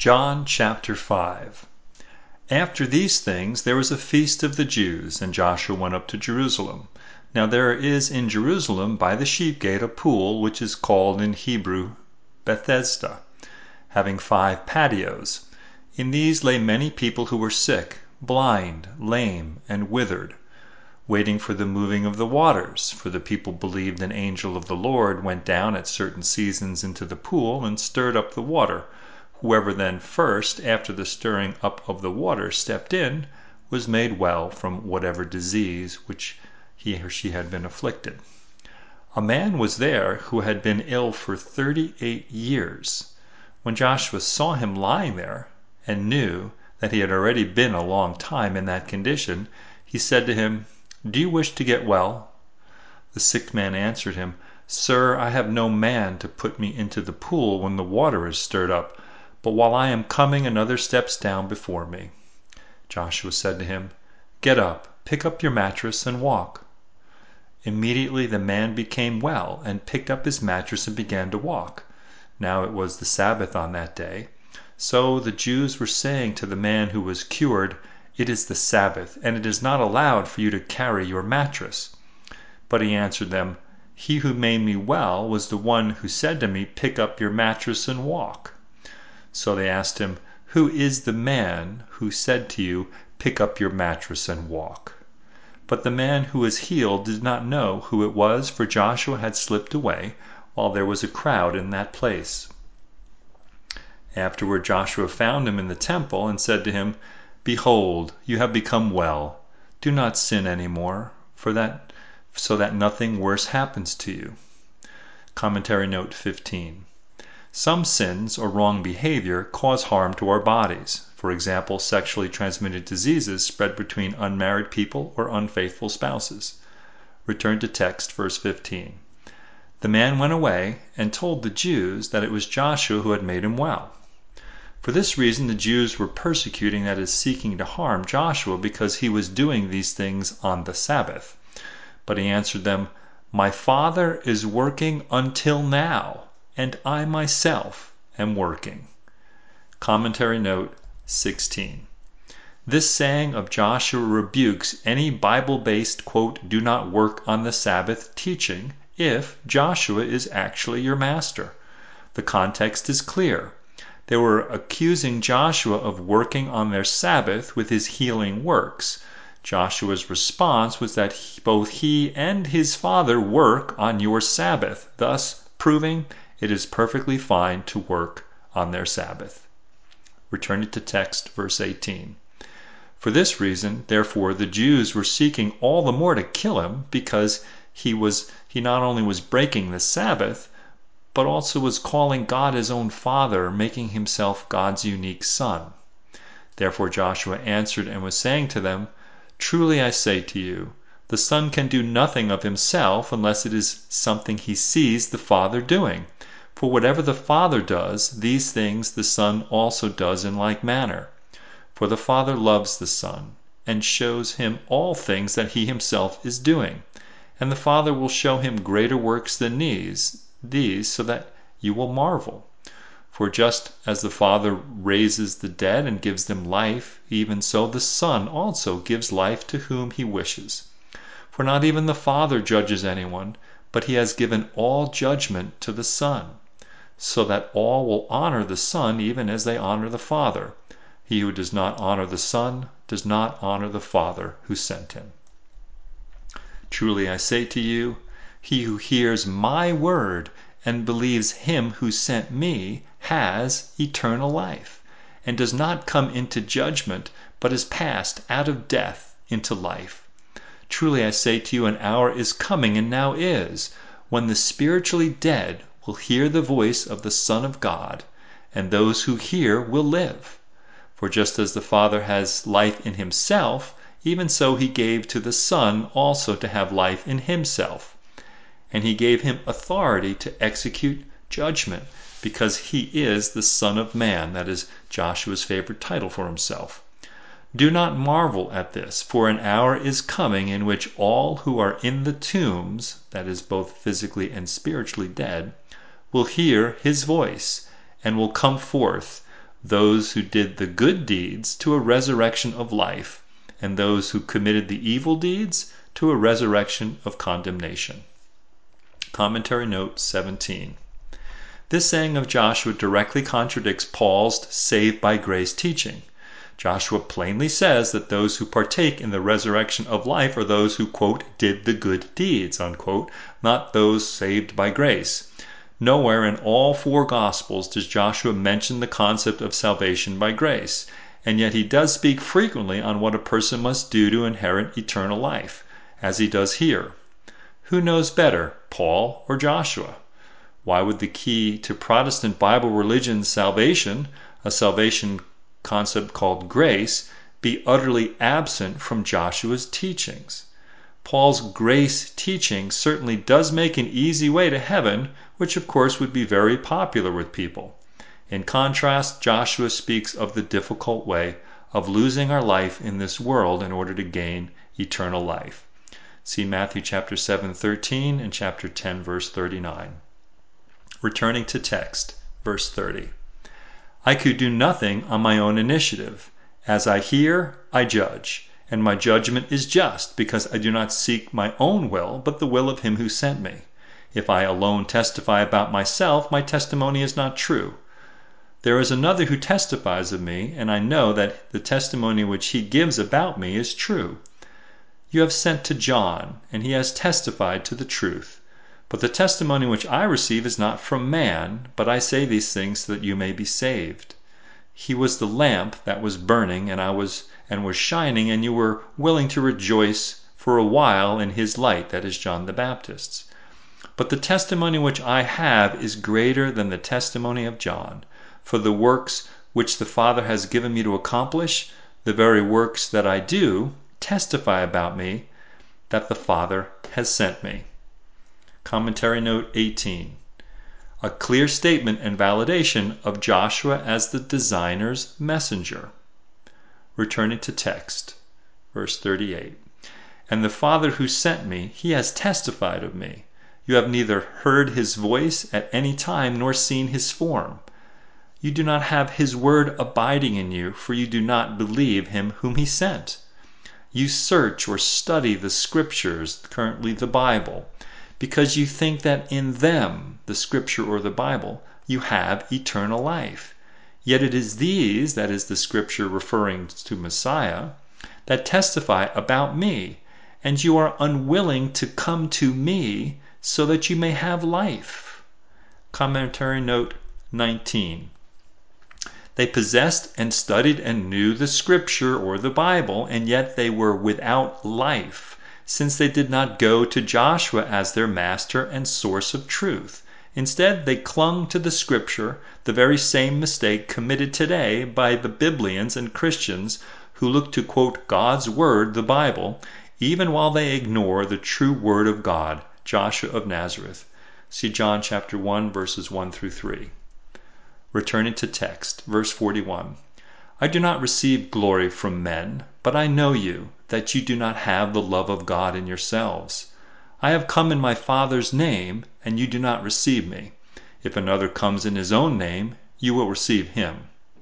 John chapter 5. After these things there was a feast of the Jews, and Joshua went up to Jerusalem. Now there is in Jerusalem by the sheep gate a pool, which is called in Hebrew Bethesda, having 5 patios. In these lay many people who were sick, blind, lame, and withered, waiting for the moving of the waters. For the people believed an angel of the Lord went down at certain seasons into the pool and stirred up the water. Whoever then first, after the stirring up of the water, stepped in, was made well from whatever disease which he or she had been afflicted. A man was there who had been ill for 38 years. When Joshua saw him lying there, and knew that he had already been a long time in that condition, he said to him, "Do you wish to get well?" The sick man answered him, "Sir, I have no man to put me into the pool when the water is stirred up, but while I am coming another steps down before me." Joshua said to him, "Get up, pick up your mattress, and walk." Immediately the man became well, and picked up his mattress and began to walk. Now it was the Sabbath on that day. So the Jews were saying to the man who was cured, "It is the Sabbath, and it is not allowed for you to carry your mattress." But he answered them, "He who made me well was the one who said to me, 'Pick up your mattress and walk.'" So they asked him, "Who is the man who said to you, 'Pick up your mattress and walk'?" But the man who was healed did not know who it was, for Joshua had slipped away while there was a crowd in that place. Afterward Joshua found him in the temple and said to him, "Behold, you have become well. Do not sin any more, so that nothing worse happens to you." Commentary note 15. Some sins or wrong behavior cause harm to our bodies. For example, sexually transmitted diseases spread between unmarried people or unfaithful spouses. Return to text, verse 15. The man went away and told the Jews that it was Joshua who had made him well. For this reason the Jews were persecuting, that is, seeking to harm Joshua, because he was doing these things on the Sabbath. But he answered them, "My Father is working until now, and I myself am working." Commentary note 16. This saying of Joshua rebukes any Bible-based, quote, "do not work on the Sabbath" teaching if Joshua is actually your master. The context is clear. They were accusing Joshua of working on their Sabbath with his healing works. Joshua's response was that both he and his father work on your Sabbath, thus proving it is perfectly fine to work on their Sabbath. Returning to text, verse 18. For this reason, therefore, the Jews were seeking all the more to kill him, because he not only was breaking the Sabbath, but also was calling God his own Father, making himself God's unique Son. Therefore Joshua answered and was saying to them, "Truly I say to you, the Son can do nothing of himself unless it is something he sees the Father doing. For whatever the Father does, these things the Son also does in like manner. For the Father loves the Son, and shows him all things that he himself is doing. And the Father will show him greater works than these, so that you will marvel. For just as the Father raises the dead and gives them life, even so the Son also gives life to whom he wishes. For not even the Father judges anyone, but he has given all judgment to the Son, so that all will honor the Son even as they honor the Father. He who does not honor the Son does not honor the Father who sent him. Truly I say to you, he who hears my word and believes him who sent me has eternal life, and does not come into judgment, but is passed out of death into life. Truly I say to you, an hour is coming, and now is, when the spiritually dead will hear the voice of the Son of God, and those who hear will live. For just as the Father has life in himself, even so he gave to the Son also to have life in himself. And he gave him authority to execute judgment, because he is the Son of Man. That is Joshua's favorite title for himself. Do not marvel at this, for an hour is coming in which all who are in the tombs, that is both physically and spiritually dead, will hear his voice, and will come forth, those who did the good deeds to a resurrection of life, and those who committed the evil deeds to a resurrection of condemnation. Commentary note 17. This saying of Joshua directly contradicts Paul's saved by grace teaching. Joshua plainly says that those who partake in the resurrection of life are those who, quote, did the good deeds, unquote, not those saved by grace. Nowhere in all four Gospels does Joshua mention the concept of salvation by grace, and yet he does speak frequently on what a person must do to inherit eternal life, as he does here. Who knows better, Paul or Joshua? Why would the key to Protestant Bible religion's salvation, a salvation concept called grace, be utterly absent from Joshua's teachings? Paul's grace teaching certainly does make an easy way to heaven, which of course would be very popular with people. In contrast, Joshua speaks of the difficult way of losing our life in this world in order to gain eternal life. See Matthew chapter 7:13 and chapter 10 verse 39. Returning to text, verse 30. I could do nothing on my own initiative. As I hear, I judge, and my judgment is just, because I do not seek my own will, but the will of him who sent me. If I alone testify about myself, my testimony is not true. There is another who testifies of me, and I know that the testimony which he gives about me is true. You have sent to John, and he has testified to the truth. But the testimony which I receive is not from man, but I say these things so that you may be saved. He was the lamp that was burning and was shining, and you were willing to rejoice for a while in his light, that is John the Baptist's. But the testimony which I have is greater than the testimony of John. For the works which the Father has given me to accomplish, the very works that I do, testify about me that the Father has sent me. Commentary note 18. A clear statement and validation of Joshua as the designer's messenger. Returning to text, verse 38. And the Father who sent me, he has testified of me. You have neither heard his voice at any time nor seen his form. You do not have his word abiding in you, for you do not believe him whom he sent. You search or study the scriptures, currently the Bible, because you think that in them, the scripture or the Bible, you have eternal life. Yet it is these, that is the scripture referring to Messiah, that testify about me, and you are unwilling to come to me so that you may have life. Commentary note 19. They possessed and studied and knew the scripture or the Bible, and yet they were without life, since they did not go to Joshua as their master and source of truth. Instead, they clung to the scripture, the very same mistake committed today by the Biblians and Christians who look to quote God's word, the Bible, even while they ignore the true word of God, Joshua of Nazareth. See John chapter 1, verses 1 through 3. Returning to text, verse 41. I do not receive glory from men, but I know you, that you do not have the love of God in yourselves. I have come in my Father's name, and you do not receive me. If another comes in his own name, you will receive him.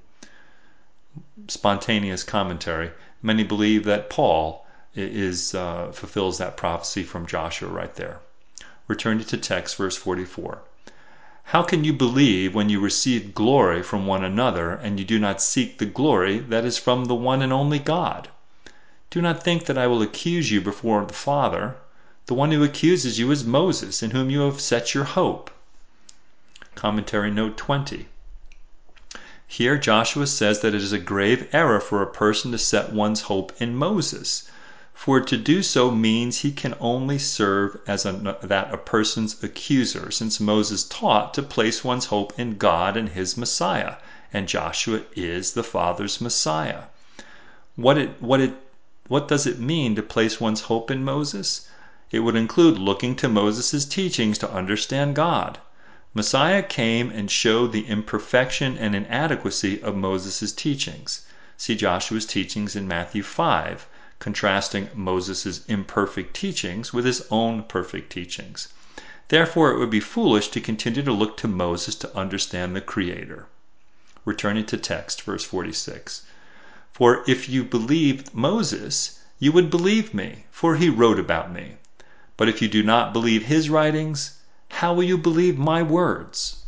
Spontaneous commentary. Many believe that Paul fulfills that prophecy from Joshua right there. Returning to text, verse 44. How can you believe when you receive glory from one another, and you do not seek the glory that is from the one and only God? Do not think that I will accuse you before the Father. The one who accuses you is Moses, in whom you have set your hope. Commentary note 20. Here Joshua says that it is a grave error for a person to set one's hope in Moses, for to do so means he can only serve as a person's accuser, since Moses taught to place one's hope in God and his Messiah, and Joshua is the Father's Messiah. What does it mean to place one's hope in Moses? It would include looking to Moses' teachings to understand God. Messiah came and showed the imperfection and inadequacy of Moses' teachings. See Joshua's teachings in Matthew 5, contrasting Moses' imperfect teachings with his own perfect teachings. Therefore, it would be foolish to continue to look to Moses to understand the Creator. Returning to text, verse 46. For if you believed Moses, you would believe me, for he wrote about me. But if you do not believe his writings, how will you believe my words?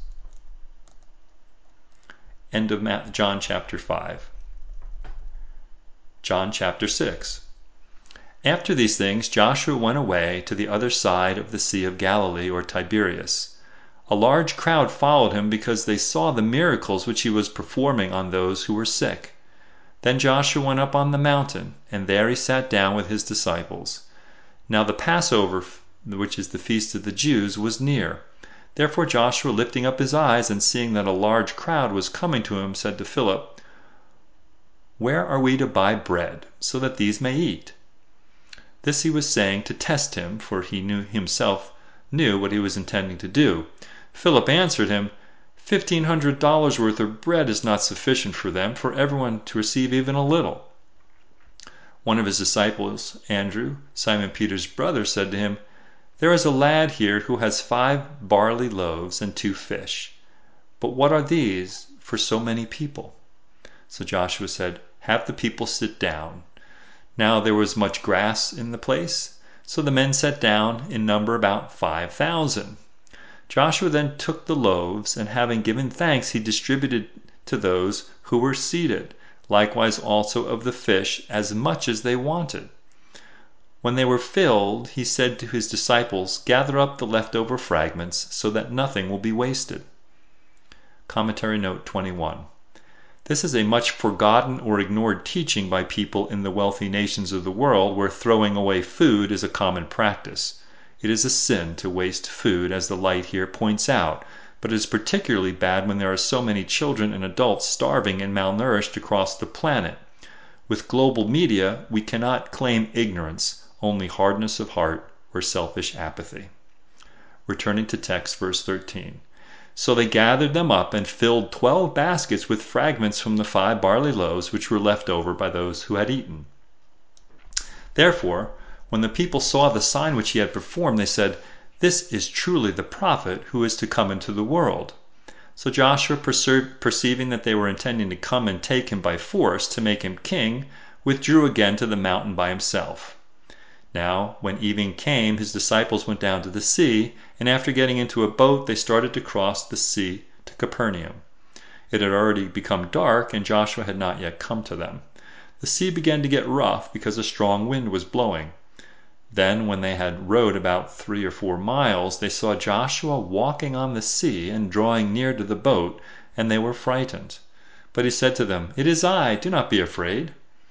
End of John chapter 5. John chapter 6. After these things, Joshua went away to the other side of the Sea of Galilee, or Tiberias. A large crowd followed him because they saw the miracles which he was performing on those who were sick. Then Joshua went up on the mountain, and there he sat down with his disciples. Now the Passover, which is the feast of the Jews, was near. Therefore Joshua, lifting up his eyes and seeing that a large crowd was coming to him, said to Philip, "Where are we to buy bread, so that these may eat?" This he was saying to test him, for he himself knew what he was intending to do. Philip answered him, $1,500 worth of bread is not sufficient for them, for everyone to receive even a little. One of his disciples, Andrew, Simon Peter's brother, said to him, "There is a lad here who has 5 barley loaves and 2 fish. But what are these for so many people?" So Joshua said, "Have the people sit down." Now there was much grass in the place, so the men sat down, in number about 5,000. Joshua then took the loaves, and having given thanks, he distributed to those who were seated, likewise also of the fish, as much as they wanted. When they were filled, he said to his disciples, "Gather up the leftover fragments, so that nothing will be wasted." Commentary note 21. This is a much forgotten or ignored teaching by people in the wealthy nations of the world, where throwing away food is a common practice. It is a sin to waste food, as the light here points out, but it is particularly bad when there are so many children and adults starving and malnourished across the planet. With global media, we cannot claim ignorance, only hardness of heart or selfish apathy. Returning to text, verse 13. So they gathered them up and filled 12 baskets with fragments from the 5 barley loaves which were left over by those who had eaten. Therefore, when the people saw the sign which he had performed, they said, "This is truly the prophet who is to come into the world." So Joshua, perceiving that they were intending to come and take him by force to make him king, withdrew again to the mountain by himself. Now, when evening came, his disciples went down to the sea, and after getting into a boat, they started to cross the sea to Capernaum. It had already become dark, and Joshua had not yet come to them. The sea began to get rough because a strong wind was blowing. Then, when they had rowed about 3 or 4 miles, they saw Joshua walking on the sea and drawing near to the boat, and they were frightened. But he said to them, "It is I, do not be afraid."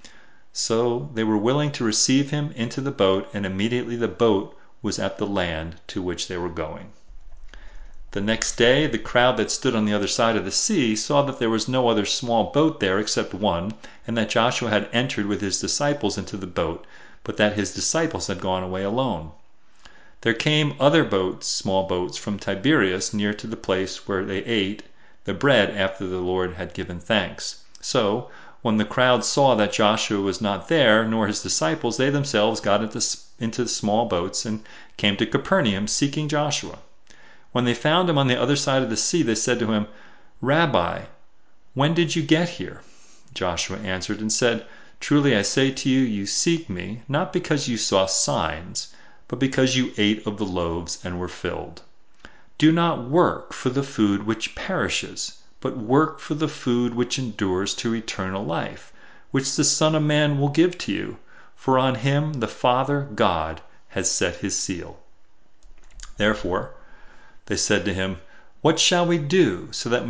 So they were willing to receive him into the boat, and immediately the boat was at the land to which they were going. The next day, the crowd that stood on the other side of the sea saw that there was no other small boat there except one, and that Joshua had entered with his disciples into the boat, but that his disciples had gone away alone. There came other boats, small boats, from Tiberias near to the place where they ate the bread after the Lord had given thanks. So, when the crowd saw that Joshua was not there, nor his disciples, they themselves got into the small boats and came to Capernaum, seeking Joshua. When they found him on the other side of the sea, they said to him, "Rabbi, when did you get here?" Joshua answered and said, "Truly I say to you, you seek me, not because you saw signs, but because you ate of the loaves and were filled. Do not work for the food which perishes, but work for the food which endures to eternal life, which the Son of Man will give to you, for on him the Father God has set his seal." Therefore they said to him, "What shall we do so that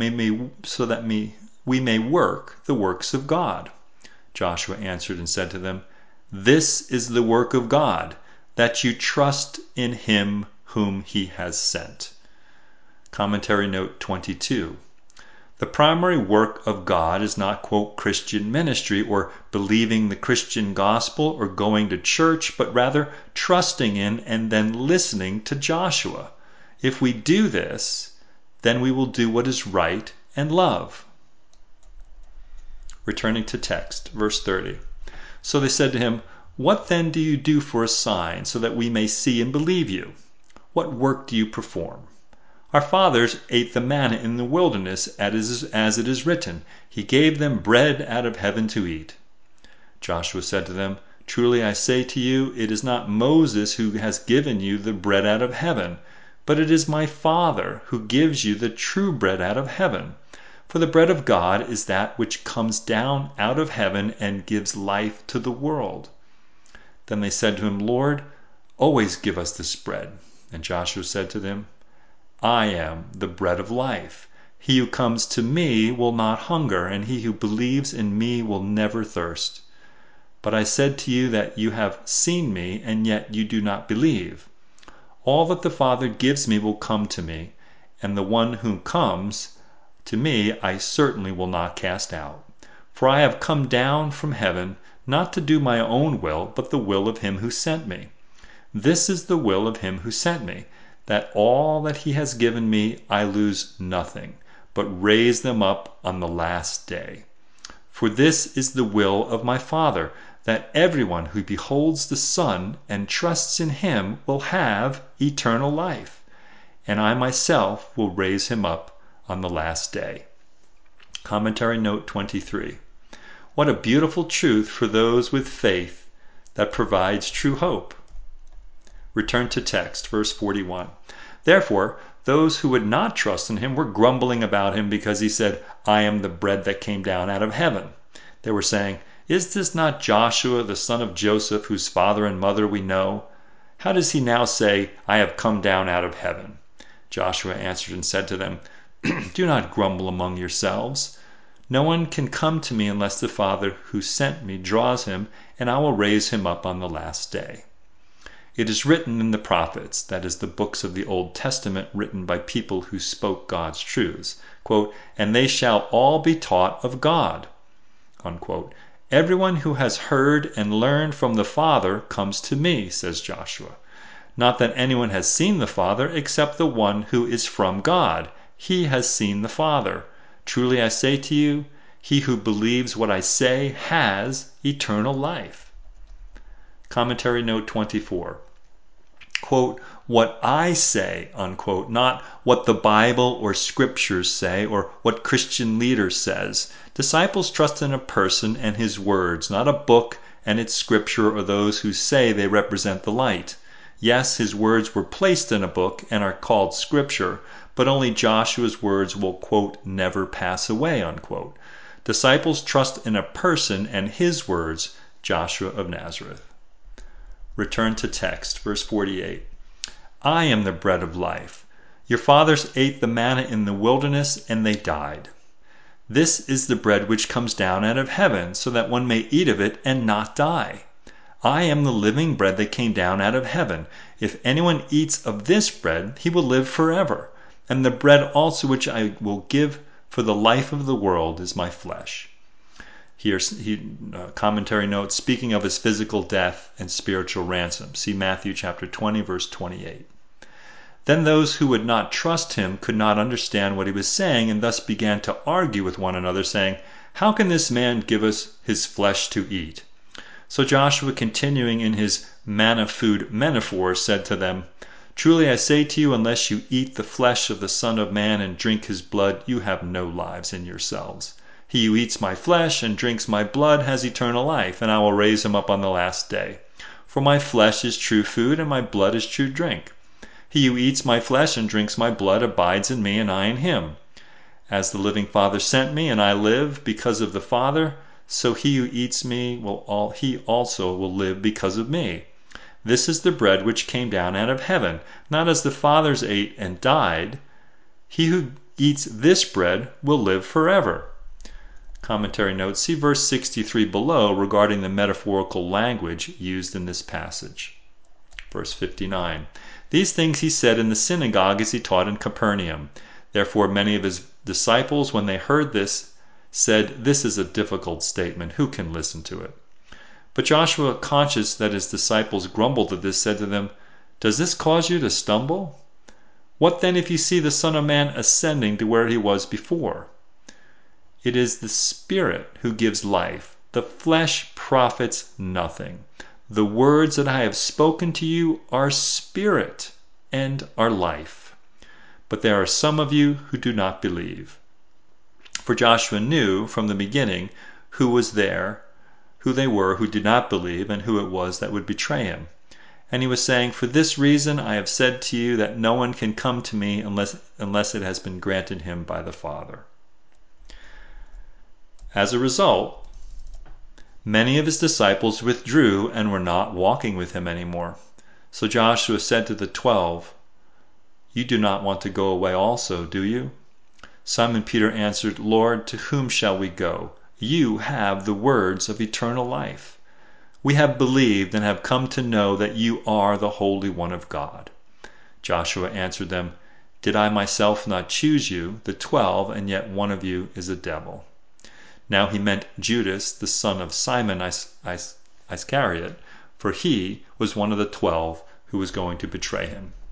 we may work the works of God?" Joshua answered and said to them, "This is the work of God, that you trust in him whom he has sent." Commentary note 22. The primary work of God is not, quote, Christian ministry or believing the Christian gospel or going to church, but rather trusting in and then listening to Joshua. If we do this, then we will do what is right and love. Returning to text, verse 30. So they said to him, "What then do you do for a sign, so that we may see and believe you? What work do you perform? Our fathers ate the manna in the wilderness, as it is written, He gave them bread out of heaven to eat. Joshua said to them, Truly I say to you, it is not Moses who has given you the bread out of heaven, but it is my Father who gives you the true bread out of heaven. For the bread of God is that which comes down out of heaven and gives life to the world. Then they said to him, Lord, always give us this bread. And Joshua said to them, I am the bread of life. He who comes to me will not hunger, and he who believes in me will never thirst. But I said to you that you have seen me, and yet you do not believe. All that the Father gives me will come to me, and the one who comes to me I certainly will not cast out. For I have come down from heaven, not to do my own will, but the will of him who sent me. This is the will of him who sent me, that all that he has given me I lose nothing, but raise them up on the last day. For this is the will of my Father, that everyone who beholds the Son and trusts in him will have eternal life, and I myself will raise him up on the last day. Commentary note 23. What a beautiful truth for those with faith that provides true hope. Return to text, verse 41. Therefore, those who would not trust in him were grumbling about him because he said, I am the bread that came down out of heaven. They were saying, Is this not Joshua, the son of Joseph, whose father and mother we know? How does he now say, I have come down out of heaven? Joshua answered and said to them, Do not grumble among yourselves. No one can come to me unless the Father who sent me draws him, and I will raise him up on the last day. It is written in the prophets, that is, the books of the Old Testament written by people who spoke God's truths, quote, And they shall all be taught of God. Unquote. Everyone who has heard and learned from the Father comes to me, says Joshua. Not that anyone has seen the Father except the one who is from God. He has seen the Father. Truly I say to you, he who believes what I say has eternal life. Commentary note 24. Quote, what I say, unquote, not what the Bible or scriptures say or what Christian leader says. Disciples trust in a person and his words, not a book and its scripture or those who say they represent the light. Yes, his words were placed in a book and are called scripture, but only Joshua's words will, quote, never pass away, unquote. Disciples trust in a person and his words, Joshua of Nazareth. Return to text, verse 48. I am the bread of life. Your fathers ate the manna in the wilderness, and they died. This is the bread which comes down out of heaven, so that one may eat of it and not die. I am the living bread that came down out of heaven. If anyone eats of this bread, he will live forever. And the bread also which I will give for the life of the world is my flesh. Here, commentary notes, speaking of his physical death and spiritual ransom. See Matthew chapter 20, verse 28. Then those who would not trust him could not understand what he was saying, and thus began to argue with one another, saying, How can this man give us his flesh to eat? So Joshua, continuing in his manna food metaphor, said to them, Truly I say to you, unless you eat the flesh of the Son of Man and drink his blood, you have no lives in yourselves. He who eats my flesh and drinks my blood has eternal life, and I will raise him up on the last day. For my flesh is true food, and my blood is true drink. He who eats my flesh and drinks my blood abides in me, and I in him. As the living Father sent me, and I live because of the Father, so he who eats me he also will live because of me. This is the bread which came down out of heaven, not as the fathers ate and died. He who eats this bread will live forever. Commentary notes, see verse 63 below regarding the metaphorical language used in this passage. Verse 59. These things he said in the synagogue as he taught in Capernaum. Therefore many of his disciples, when they heard this, said, This is a difficult statement. Who can listen to it? But Joshua, conscious that his disciples grumbled at this, said to them, Does this cause you to stumble? What then if you see the Son of Man ascending to where he was before? It is the Spirit who gives life. The flesh profits nothing. The words that I have spoken to you are spirit and are life. but there are some of you who do not believe." For Joshua knew from the beginning who they were who did not believe, and who it was that would betray him. And he was saying, "For this reason I have said to you that no one can come to me unless it has been granted him by the Father." As a result, many of his disciples withdrew and were not walking with him anymore. So Joshua said to the 12, "You do not want to go away also, do you?" Simon Peter answered, "Lord, to whom shall we go? You have the words of eternal life. We have believed and have come to know that you are the Holy One of God." Joshua answered them, "Did I myself not choose you, the 12, and yet one of you is a devil?" Now he meant Judas, the son of Simon Iscariot, for he was one of the 12 who was going to betray him.